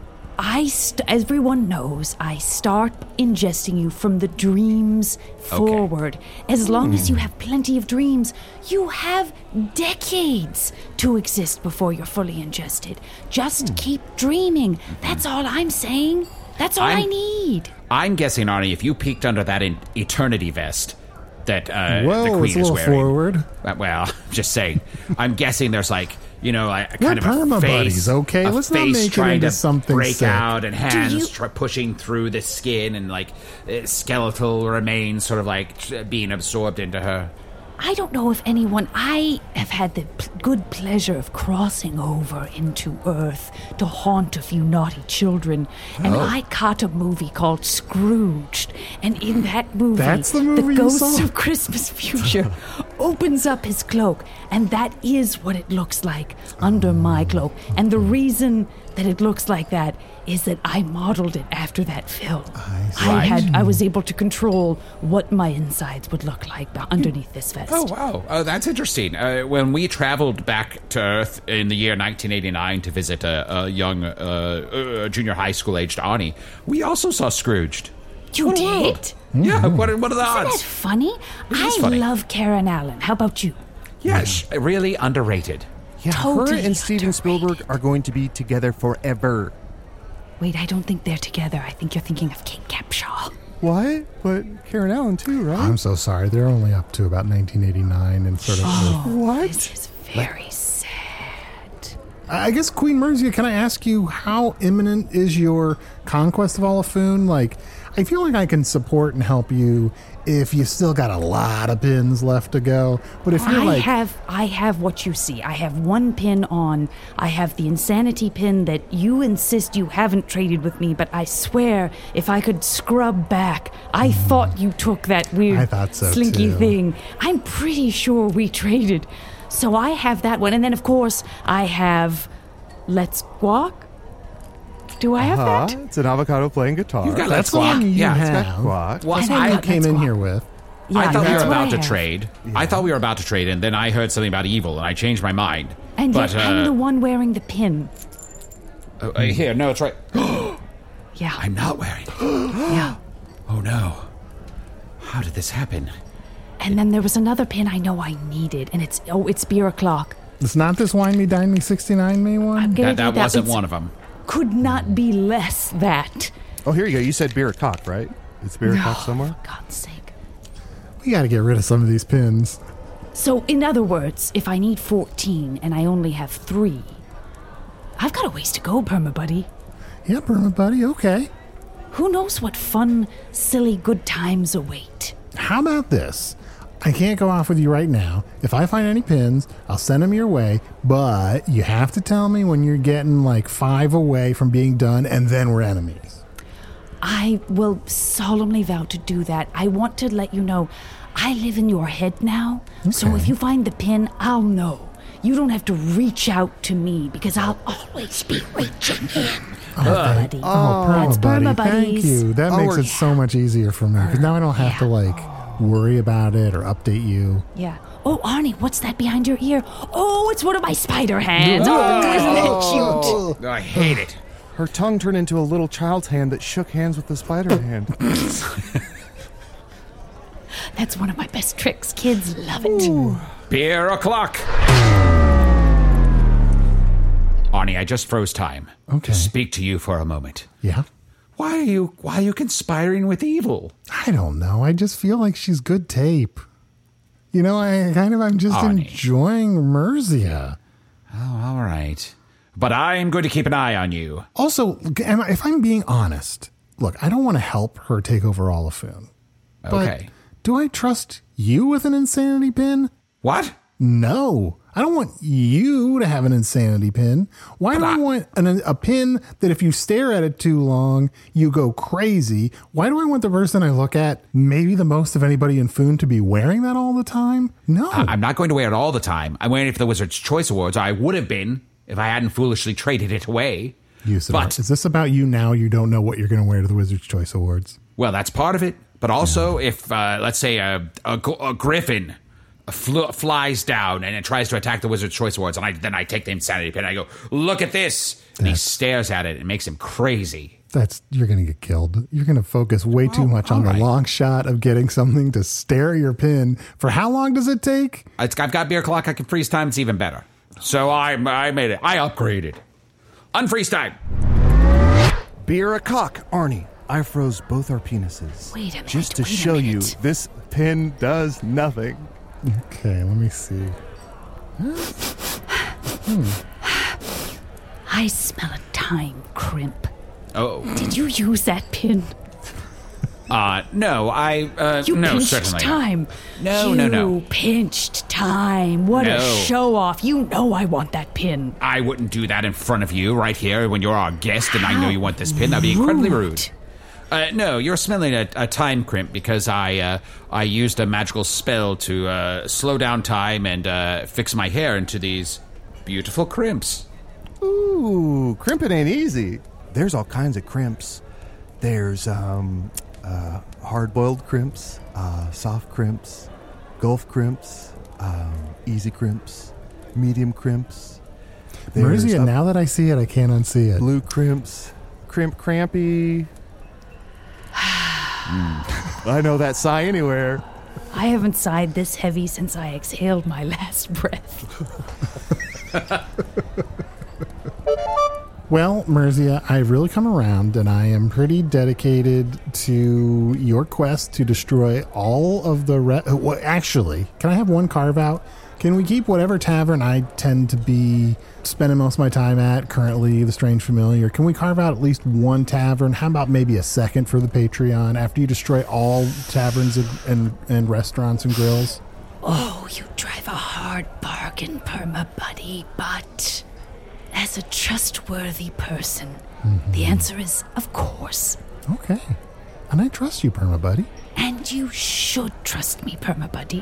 everyone knows I start ingesting you from the dreams forward. As long as you have plenty of dreams, you have decades to exist before you're fully ingested. Just keep dreaming. That's all I'm saying. That's all I need. I'm guessing, Arnie, if you peeked under that eternity vest that the Queen it's a is little wearing. Forward. Well, I'm just saying. I'm guessing there's like, a We're kind of a Perma face. Buddies, okay? Let's not make it trying into to something break sick. out and hands pushing through the skin and like skeletal remains sort of like being absorbed into her. I don't know if anyone... I have had the good pleasure of crossing over into Earth to haunt a few naughty children. And I caught a movie called Scrooged. And in that movie, That's the movie the you ghost saw? of Christmas Future opens up his cloak. And that is what it looks like under my cloak. And the reason that it looks like that is that I modeled it after that film. I was able to control what my insides would look like underneath this vest. Oh, wow. Oh, that's interesting. When we traveled back to Earth in the year 1989 to visit a young junior high school-aged Arnie, we also saw Scrooged. You did? Yeah, what are the odds? Isn't that funny? I funny. love Karen Allen. How about you? Yes, really underrated. Yeah, Totally her and Steven Spielberg are going to be together forever. Wait, I don't think they're together. I think you're thinking of Kate Capshaw. What? But Karen Allen too, right? I'm so sorry. They're only up to about 1989 and sort of... What? This is very sad. I guess, Queen Merzia, can I ask you how imminent is your conquest of Olafune? Like, I feel like I can support and help you if you still got a lot of pins left to go. But if you're I have what you see. I have one pin on. I have the insanity pin that you insist you haven't traded with me, but I swear if I could scrub back, I thought you took that weird I thought so, slinky too. thing. I'm pretty sure we traded. So I have that one. And then, of course, I have Let's Walk. Do I have that? It's an avocado playing guitar. You've got That's Let's the Walk. one you Yeah. have. Quack. Well, And then I got came Let's in Walk. here with. Yeah, I thought we that's were what I about to have. trade. I thought we were about to trade, and then I heard something about evil, and I changed my mind. And but yet I'm the one wearing the pin. here, no, it's right. Yeah. I'm not wearing it. Yeah. Oh no! How did this happen? And then there was another pin I know I needed, and it's beer o'clock. It's not this Wine Me, Dine Me, 69 Me one? I'm gonna That do wasn't It's- one of them. Could not be less that. Oh, here you go. You said beer cock, right? It's beer cock somewhere? For God's sake. We got to get rid of some of these pins. So, in other words, if I need 14 and I only have 3, I've got a ways to go, Perma Buddy. Yeah, Perma Buddy, okay. Who knows what fun, silly, good times await? How about this? I can't go off with you right now. If I find any pins, I'll send them your way, but you have to tell me when you're getting like 5 away from being done, and then we're enemies. I will solemnly vow to do that. I want to let you know I live in your head now, so if you find the pin, I'll know. You don't have to reach out to me because I'll always be reaching in. Buddy. Perma That's Buddy, Perma thank Buddies. you. That makes it so much easier for me, because now I don't have to like worry about it or update you. Yeah. Oh, Arnie, what's that behind your ear? Oh, it's one of my spider hands. Oh, isn't it cute? I hate it. Her tongue turned into a little child's hand that shook hands with the spider hand. That's one of my best tricks. Kids love it. Beer o'clock. Arnie, I just froze time. Okay. To speak to you for a moment. Yeah? Why are you conspiring with evil? I don't know. I just feel like she's good tape. You know, I'm just Arnie. enjoying Merzia. Oh, all right. But I'm going to keep an eye on you. Also, if I'm being honest, look, I don't want to help her take over Olafune. Okay. But do I trust you with an insanity pin? What? No. I don't want you to have an insanity pin. Why do I want a pin that if you stare at it too long, you go crazy? Why do I want the person I look at, maybe the most of anybody in Foon, to be wearing that all the time? No. I'm not going to wear it all the time. I'm wearing it for the Wizard's Choice Awards. I would have been if I hadn't foolishly traded it away. But is this about you now? You don't know what you're going to wear to the Wizard's Choice Awards? Well, that's part of it. But also, if, let's say, a griffin flies down and it tries to attack the Wizard's Choice Awards, and then I take the insanity pin and I go, look at this. And he stares at it. It makes him crazy. You're going to get killed. You're going to focus way too much on the long shot of getting something to stare at your pin. For how long does it take? I've got beer clock. I can freeze time. It's even better. So I made it. I upgraded. Unfreeze time. Beer a cock, Arnie. I froze both our penises. Wait a minute. Just to show you, this pin does nothing. Okay, let me see. I smell a time crimp. Oh. Did you use that pin? No, You no, pinched certainly time. No. You pinched time. What a show off. You know I want that pin. I wouldn't do that in front of you right here when you're our guest and I know you want this pin. That'd be incredibly rude. No, you're smelling a time crimp because I used a magical spell to slow down time and fix my hair into these beautiful crimps. Ooh, crimping ain't easy. There's all kinds of crimps. There's hard-boiled crimps, soft crimps, Gulf crimps, easy crimps, medium crimps. Marizia, now that I see it, I can't unsee it. Blue crimps, crampy. I know that sigh anywhere. I haven't sighed this heavy since I exhaled my last breath. Well, Marizia, I've really come around, and I am pretty dedicated to your quest to destroy all of the... Well, actually, can I have one carve-out? Can we keep whatever tavern I tend to be spending most of my time at, currently the Strange Familiar? Can we carve out at least one tavern? How about maybe a second for the Patreon after you destroy all taverns and restaurants and grills? Oh, you drive a hard bargain, Perma Buddy, but... as a trustworthy person, the answer is, of course. Okay. And I trust you, Perma Buddy. And you should trust me, Perma Buddy.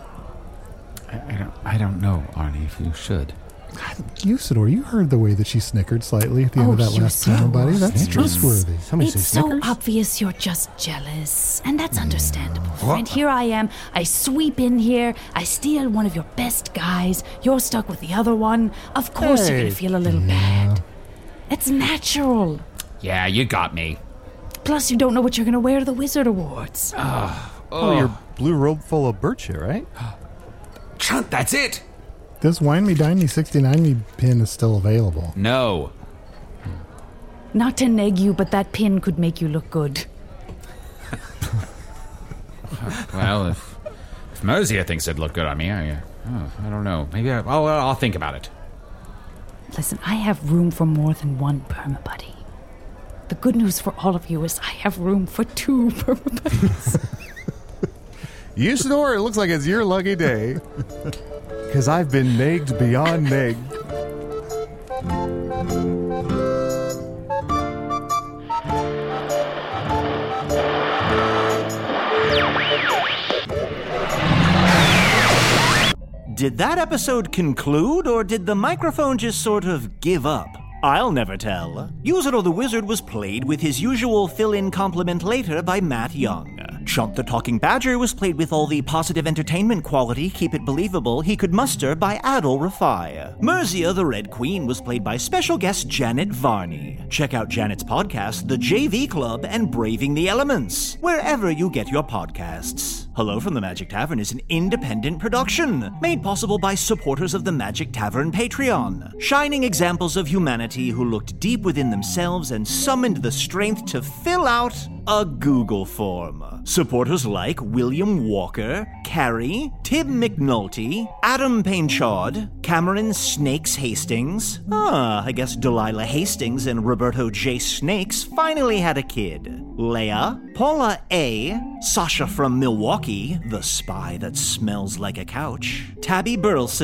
I don't know, Arnie, if you should. Usador, you heard the way that she snickered slightly at the end of that last Perma Buddy. That's trustworthy. It's so obvious you're just jealous, and that's understandable. And here I am, I sweep in here, I steal one of your best guys, you're stuck with the other one. Of course you're gonna feel a little bad. It's natural. Yeah, you got me. Plus you don't know what you're gonna wear to the Wizard Awards. Oh, your blue robe full of birch hair, right? Chunt, that's it! This Wine Me Dine Me 69 Me pin is still available. No. Not to neg you, but that pin could make you look good. Well, if Marizia thinks it'd look good on me, I don't know. Maybe I'll think about it. Listen, I have room for more than one Perma Buddy. The good news for all of you is I have room for 2 Perma Buddies. Usador, it looks like it's your lucky day. Because I've been negged beyond negged. Did that episode conclude, or did the microphone just sort of give up? I'll never tell. Usador the Wizard was played with his usual fill-in compliment later by Matt Young. Chunt the Talking Badger was played with all the positive entertainment quality, keep it believable, he could muster by Adol Rafai. Marizia the Red Queen was played by special guest Janet Varney. Check out Janet's podcast, The JV Club and Braving the Elements, wherever you get your podcasts. Hello from the Magic Tavern is an independent production, made possible by supporters of the Magic Tavern Patreon, shining examples of humanity who looked deep within themselves and summoned the strength to fill out a Google form. Supporters like William Walker, Carrie, Tim McNulty, Adam Painchard, Cameron Snakes Hastings. I guess Delilah Hastings and Roberto J. Snakes finally had a kid. Leah, Paula A., Sasha from Milwaukee, the spy that smells like a couch, Tabby Burleson,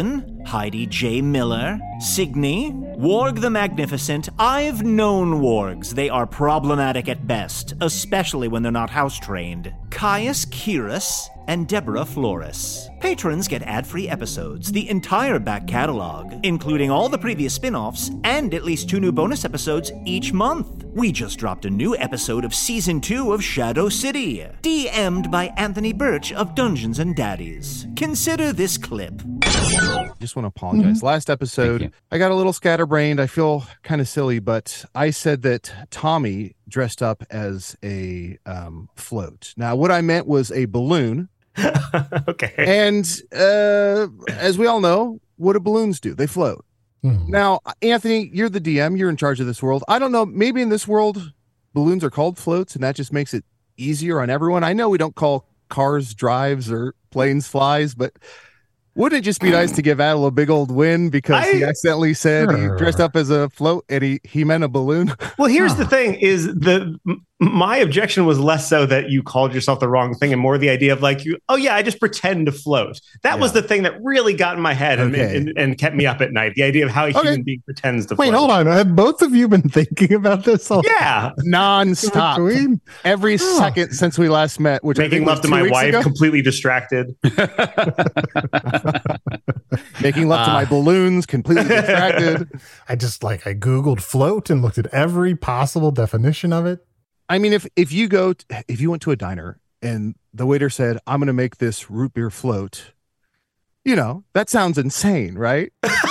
Heidi J. Miller, Signe, Warg the Magnificent. I've known wargs. They are problematic at best, especially when they're not house-trained. Caius Kiris, and Deborah Flores. Patrons get ad-free episodes, the entire back catalog, including all the previous spin-offs, and at least 2 new bonus episodes each month. We just dropped a new episode of Season 2 of Shadow City, DM'd by Anthony Birch of Dungeons & Daddies. Consider this clip. Just want to apologize. Last episode, I got a little scatterbrained. I feel kind of silly, but I said that Tommy dressed up as a float. Now, what I meant was a balloon. Okay. And as we all know, what do balloons do? They float. Now, Anthony, you're the DM. You're in charge of this world. I don't know. Maybe in this world, balloons are called floats, and that just makes it easier on everyone. I know we don't call cars drives or planes flies, but wouldn't it just be nice to give Adel a big old win because he accidentally said he dressed up as a float and he meant a balloon? Well, here's the thing: is my objection was less so that you called yourself the wrong thing and more the idea of like, I just pretend to float. That was the thing that really got in my head and kept me up at night. The idea of how a human being pretends to float. Wait, hold on. Have both of you been thinking about this all non-stop. Every second since we last met. Which making love to my wife, completely distracted. Making love to my balloons, completely distracted. I Googled float and looked at every possible definition of it. I mean, if you went to a diner and the waiter said, "I'm going to make this root beer float," that sounds insane, right?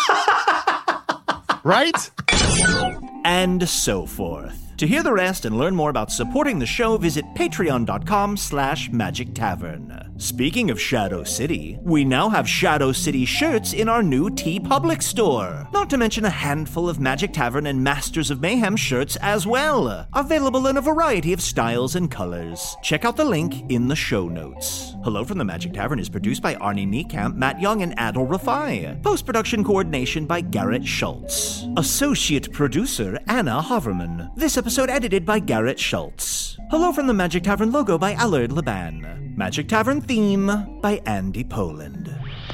Right? And so forth. To hear the rest and learn more about supporting the show, visit patreon.com/Magic Tavern. Speaking of Shadow City, we now have Shadow City shirts in our new TeePublic store. Not to mention a handful of Magic Tavern and Masters of Mayhem shirts as well. Available in a variety of styles and colors. Check out the link in the show notes. Hello from the Magic Tavern is produced by Arnie Niekamp, Matt Young, and Adel Rafai. Post-production coordination by Garrett Schultz. Associate producer Anna Hoverman. This episode edited by Garrett Schultz. Hello from the Magic Tavern logo by Allard Laban. Magic Tavern theme by Andy Poland.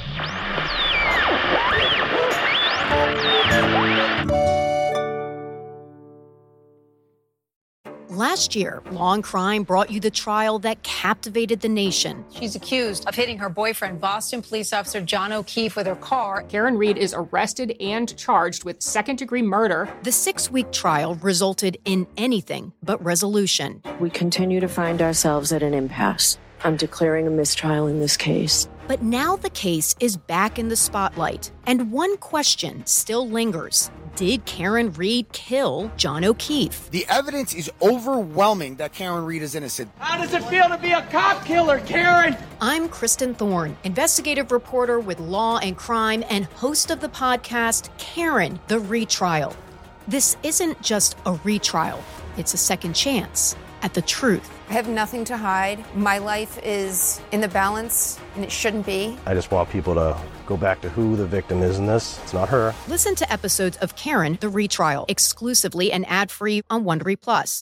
Last year, Law and Crime brought you the trial that captivated the nation. She's accused of hitting her boyfriend, Boston police officer John O'Keefe, with her car. Karen Reed is arrested and charged with second-degree murder. The 6-week trial resulted in anything but resolution. We continue to find ourselves at an impasse. I'm declaring a mistrial in this case. But now the case is back in the spotlight, and one question still lingers. Did Karen Reed kill John O'Keefe? The evidence is overwhelming that Karen Reed is innocent. How does it feel to be a cop killer, Karen? I'm Kristen Thorne, investigative reporter with Law and Crime and host of the podcast, Karen, the Retrial. This isn't just a retrial. It's a second chance at the truth. I have nothing to hide. My life is in the balance, and it shouldn't be. I just want people to go back to who the victim is in this. It's not her. Listen to episodes of Karen, the Retrial, exclusively and ad-free on Wondery Plus.